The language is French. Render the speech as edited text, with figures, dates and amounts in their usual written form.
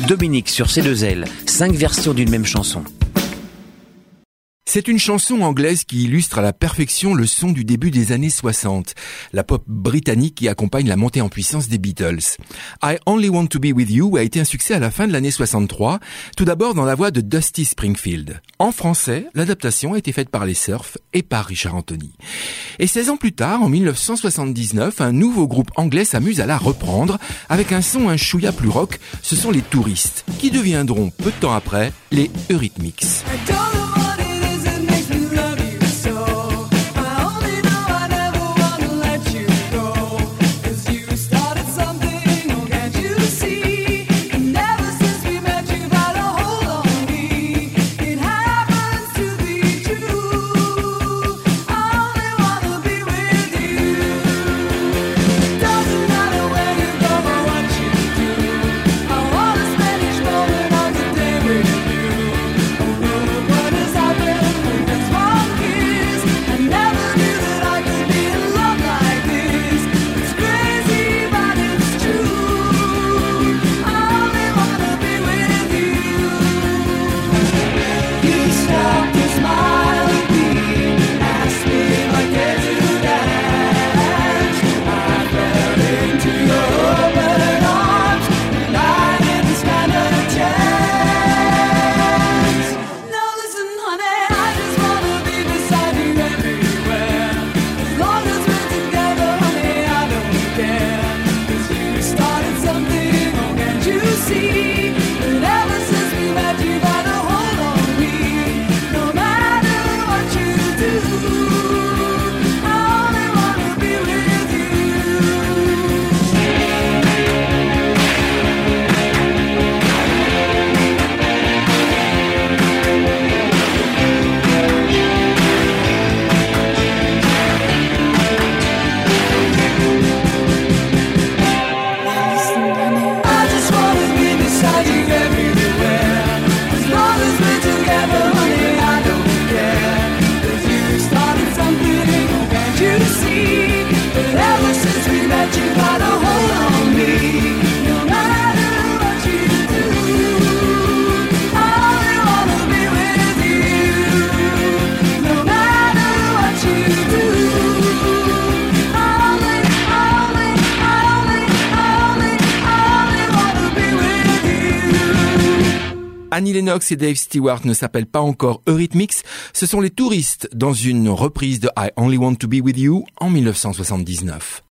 Dominique sur C2L, 5 versions d'une même chanson. C'est une chanson anglaise qui illustre à la perfection le son du début des années 60, la pop britannique qui accompagne la montée en puissance des Beatles. I Only Want to Be With You a été un succès à la fin de l'année 63, tout d'abord dans la voix de Dusty Springfield. En français, l'adaptation a été faite par les Surf et par Richard Anthony. Et 16 ans plus tard, en 1979, un nouveau groupe anglais s'amuse à la reprendre avec un son un chouïa plus rock, ce sont les Touristes, qui deviendront peu de temps après les Eurythmics. Annie Lennox et Dave Stewart ne s'appellent pas encore Eurythmics, ce sont les Touristes dans une reprise de I Only Want to Be With You en 1979.